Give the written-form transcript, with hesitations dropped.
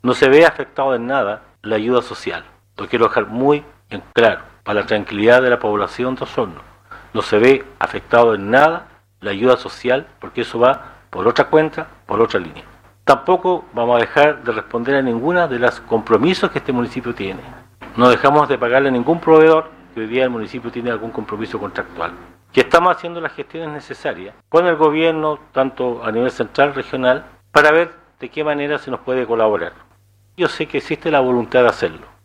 No se ve afectado en nada la ayuda social. Lo quiero dejar muy en claro, para la tranquilidad de la población de Osorno. No se ve afectado en nada la ayuda social, porque eso va por otra cuenta, por otra línea. Tampoco vamos a dejar de responder a ninguna de los compromisos que este municipio tiene. No dejamos de pagarle a ningún proveedor que hoy día el municipio tiene algún compromiso contractual. Que estamos haciendo las gestiones necesarias con el gobierno, tanto a nivel central, regional, para ver de qué manera se nos puede colaborar. Yo sé que existe la voluntad de hacerlo.